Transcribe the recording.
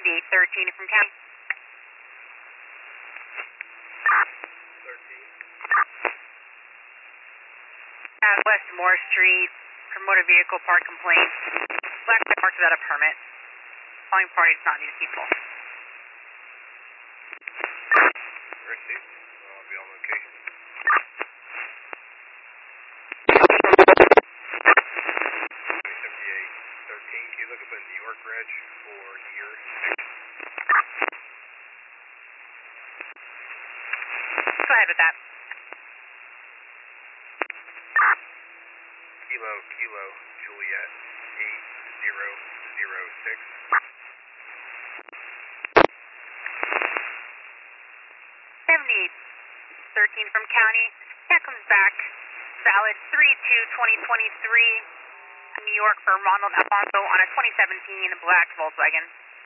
7813 from county. 13. West Moore Street for motor vehicle park complaint. Black car parked without a permit. Following party does not need people. Received. I'll be on location. 7813. Can you look up a New York reg for year? Go ahead with that. Kilo Juliet 8006. 7813 from county. That comes back. Valid 3/2/2023. New York for Ronald Alfonso on a 2017 black Volkswagen.